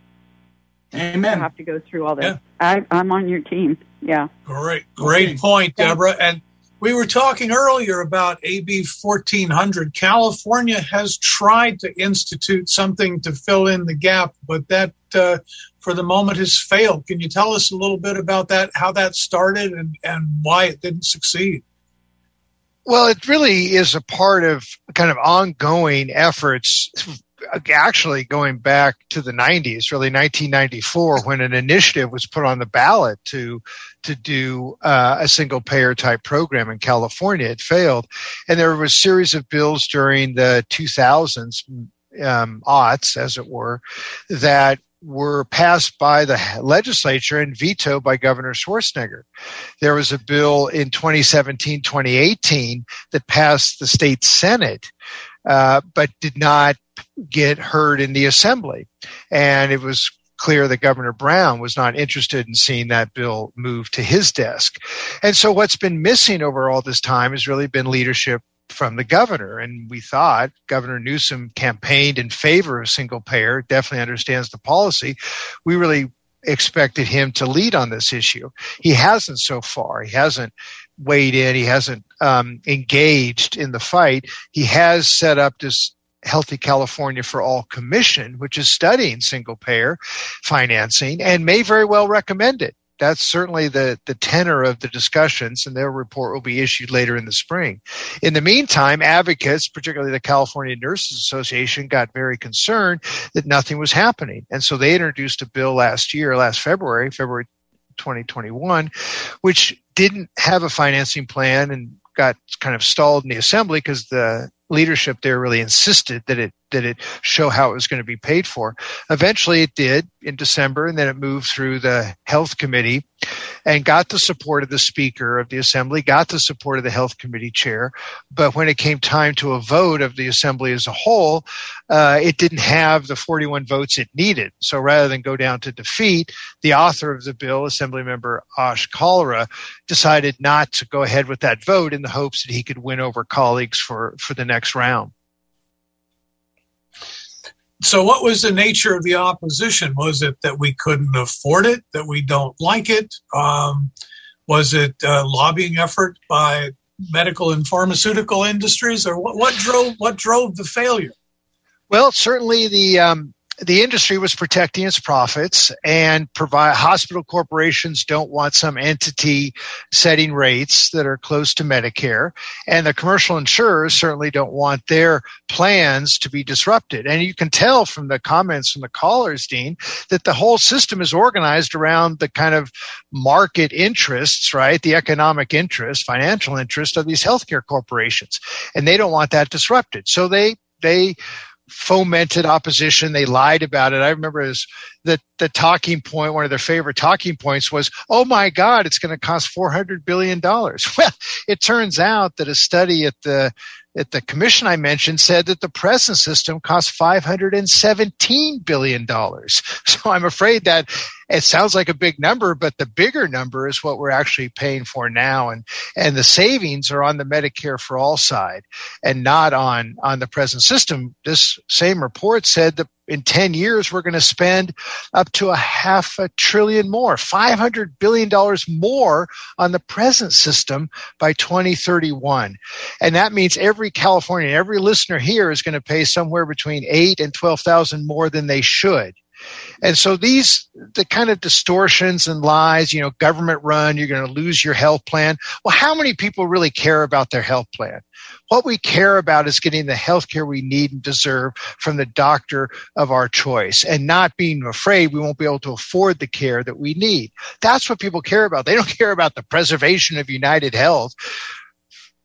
Amen. You have to go through all this. Yeah. I'm on your team. Yeah. Great point, Deborah. And we were talking earlier about AB 1400. California has tried to institute something to fill in the gap, but that, for the moment, has failed. Can you tell us a little bit about that, how that started and why it didn't succeed? Well, it really is a part of kind of ongoing efforts, actually going back to the 90s, really 1994, when an initiative was put on the ballot to do a single payer type program in California. It failed. And there was a series of bills during the 2000s, aughts, as it were, that were passed by the legislature and vetoed by Governor Schwarzenegger. There was a bill in 2017-2018 that passed the state Senate, but did not get heard in the Assembly. And it was clear that Governor Brown was not interested in seeing that bill move to his desk. And so what's been missing over all this time has really been leadership from the governor. And we thought Governor Newsom campaigned in favor of single payer, definitely understands the policy. We really expected him to lead on this issue. He hasn't so far. He hasn't weighed in. He hasn't engaged in the fight. He has set up this Healthy California for All Commission, which is studying single payer financing and may very well recommend it. That's certainly the tenor of the discussions, and their report will be issued later in the spring. In the meantime, advocates, particularly the California Nurses Association, got very concerned that nothing was happening. And so they introduced a bill last February 2021, which didn't have a financing plan and got kind of stalled in the Assembly because the leadership there really insisted that it show how it was going to be paid for. Eventually it did in December, and then it moved through the Health Committee and got the support of the Speaker of the Assembly, got the support of the Health Committee chair. But when it came time to a vote of the Assembly as a whole, it didn't have the 41 votes it needed. So rather than go down to defeat, the author of the bill, Assemblymember Ash Kalra, decided not to go ahead with that vote in the hopes that he could win over colleagues for the next round. So what was the nature of the opposition? Was it that we couldn't afford it, that we don't like it? Was it a lobbying effort by medical and pharmaceutical industries, or what drove the failure? Well, certainly the industry was protecting its profits, and hospital corporations don't want some entity setting rates that are close to Medicare, and the commercial insurers certainly don't want their plans to be disrupted. And you can tell from the comments from the callers, Dean, that the whole system is organized around the kind of market interests, right? The economic interests, financial interests of these healthcare corporations, and they don't want that disrupted. So they fomented opposition. They lied about it. I remember the talking point, one of their favorite talking points was, oh my God, it's going to cost $400 billion. Well, it turns out that a study at the commission I mentioned said that the present system costs $517 billion. So I'm afraid that it sounds like a big number, but the bigger number is what we're actually paying for now. And the savings are on the Medicare for All side and not on the present system. This same report said that in 10 years, we're going to spend up to $500 billion more, $500 billion more on the present system by 2031. And that means every Californian, every listener here is going to pay somewhere between $8,000 and $12,000 more than they should. And so the kind of distortions and lies, government run, you're going to lose your health plan. Well, how many people really care about their health plan? What we care about is getting the health care we need and deserve from the doctor of our choice, and not being afraid we won't be able to afford the care that we need. That's what people care about. They don't care about the preservation of United Health.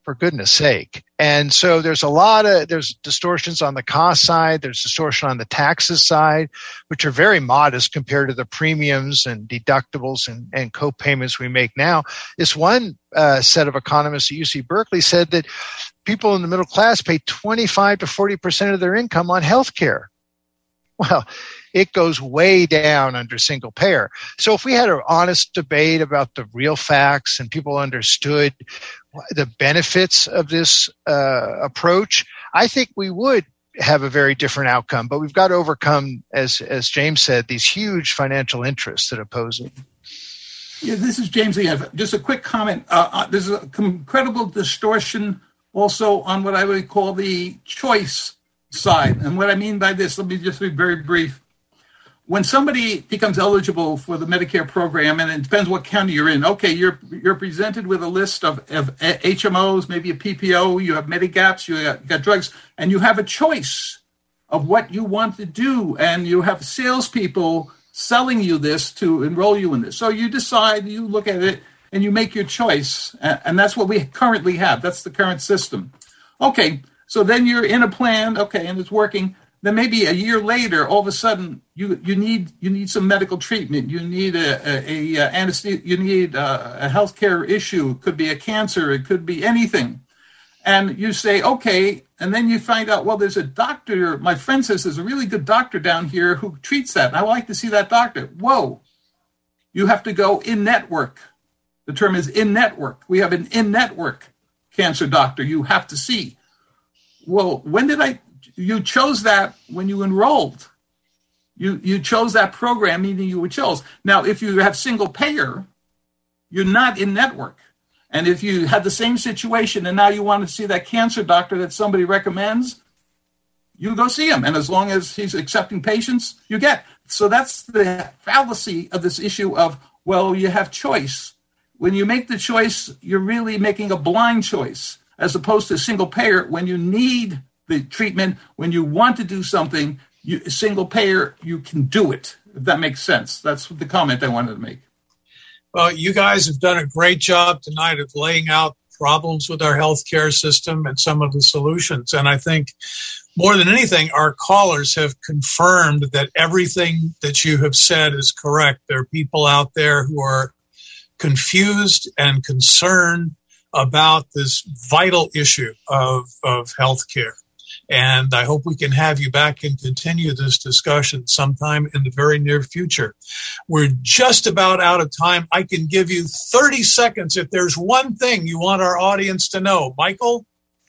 for goodness sake. And so there's there's distortions on the cost side. There's distortion on the taxes side, which are very modest compared to the premiums and deductibles and co-payments we make now. This one set of economists at UC Berkeley said that people in the middle class pay 25 to 40% of their income on health care. Well, it goes way down under single payer. So if we had an honest debate about the real facts and people understood the benefits of this approach, I think we would have a very different outcome. But we've got to overcome, as James said, these huge financial interests that oppose it. Yeah, this is James again. Just a quick comment. There's an incredible distortion also on what I would call the choice side. And what I mean by this, let me just be very brief. When somebody becomes eligible for the Medicare program, and it depends what county you're in, okay, you're presented with a list of HMOs, maybe a PPO, you have Medicaps, you got drugs, and you have a choice of what you want to do, and you have salespeople selling you this to enroll you in this. So you decide, you look at it, and you make your choice, and that's what we currently have. That's the current system. Okay, so then you're in a plan, okay, and it's working. Then maybe a year later, all of a sudden, you need some medical treatment. You need a anesthesia. You need a healthcare issue. It could be a cancer. It could be anything. And you say, okay, and then you find out, well, there's a doctor. My friend says there's a really good doctor down here who treats that. And I would like to see that doctor. Whoa, you have to go in-network. The term is in-network. We have an in-network cancer doctor you have to see. Well, you chose that when you enrolled. You chose that program, meaning you were chose. Now, if you have single payer, you're not in network. And if you had the same situation and now you want to see that cancer doctor that somebody recommends, you go see him. And as long as he's accepting patients, you get. So that's the fallacy of this issue of, well, you have choice. When you make the choice, you're really making a blind choice, as opposed to single payer when you need the treatment, when you want to do something, single payer, you can do it, if that makes sense. That's the comment I wanted to make. Well, you guys have done a great job tonight of laying out problems with our healthcare system and some of the solutions. And I think more than anything, our callers have confirmed that everything that you have said is correct. There are people out there who are confused and concerned about this vital issue of healthcare. And I hope we can have you back and continue this discussion sometime in the very near future. We're just about out of time. I can give you 30 seconds if there's one thing you want our audience to know. Michael?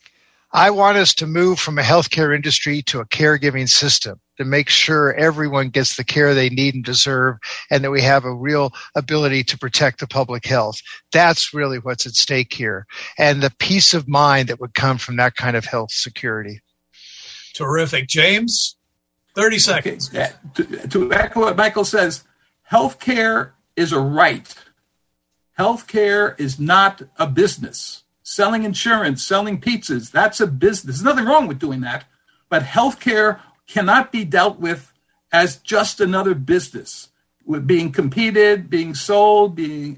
I want us to move from a healthcare industry to a caregiving system to make sure everyone gets the care they need and deserve, and that we have a real ability to protect the public health. That's really what's at stake here, and the peace of mind that would come from that kind of health security. Terrific. James, 30 seconds. Okay. To echo what Michael says, healthcare is a right. Healthcare is not a business. Selling insurance, selling pizzas, that's a business. There's nothing wrong with doing that. But healthcare cannot be dealt with as just another business. With being competed, being sold, being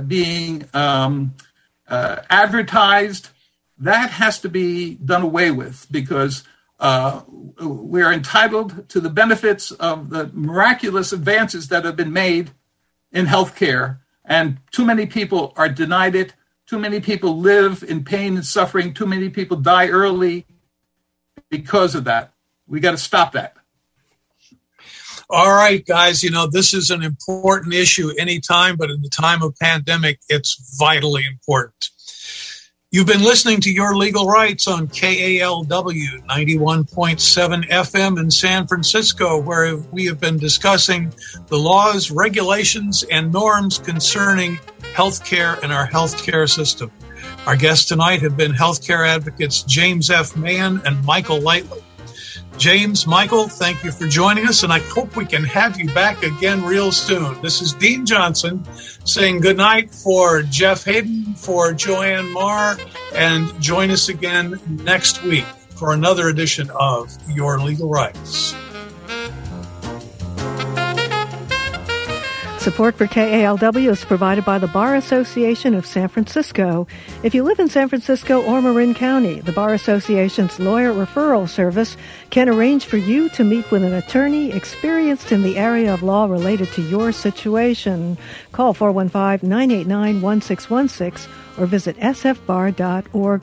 advertised. That has to be done away with, because we're entitled to the benefits of the miraculous advances that have been made in healthcare, and too many people are denied it. Too many people live in pain and suffering. Too many people die early because of that. We got to stop that. All right, guys, this is an important issue anytime, but in the time of pandemic, it's vitally important. You've been listening to Your Legal Rights on KALW 91.7 FM in San Francisco, where we have been discussing the laws, regulations, and norms concerning healthcare and our healthcare system. Our guests tonight have been healthcare advocates James F. Mahon and Michael Lightly. James, Michael, thank you for joining us, and I hope we can have you back again real soon. This is Dean Johnson saying good night for Jeff Hayden, for Joanne Marr, and join us again next week for another edition of Your Legal Rights. Support for KALW is provided by the Bar Association of San Francisco. If you live in San Francisco or Marin County, the Bar Association's lawyer referral service can arrange for you to meet with an attorney experienced in the area of law related to your situation. Call 415-989-1616 or visit sfbar.org.